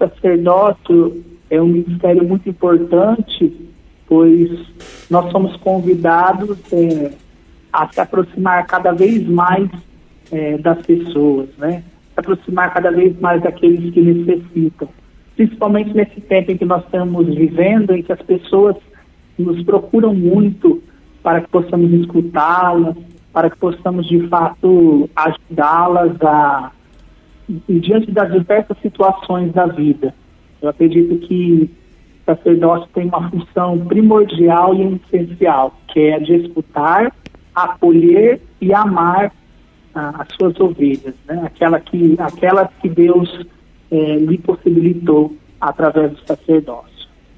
sacerdócio é um ministério muito importante, pois nós somos convidados a se aproximar cada vez mais das pessoas, né? Se aproximar cada vez mais daqueles que necessitam. Principalmente nesse tempo em que nós estamos vivendo, em que as pessoas nos procuram muito para que possamos escutá-las, para que possamos, de fato, ajudá-las diante das diversas situações da vida. Eu acredito que o sacerdócio tem uma função primordial e essencial, que é a de escutar, acolher e amar as suas ovelhas, né? Aquelas que Deus lhe possibilitou através do sacerdócio.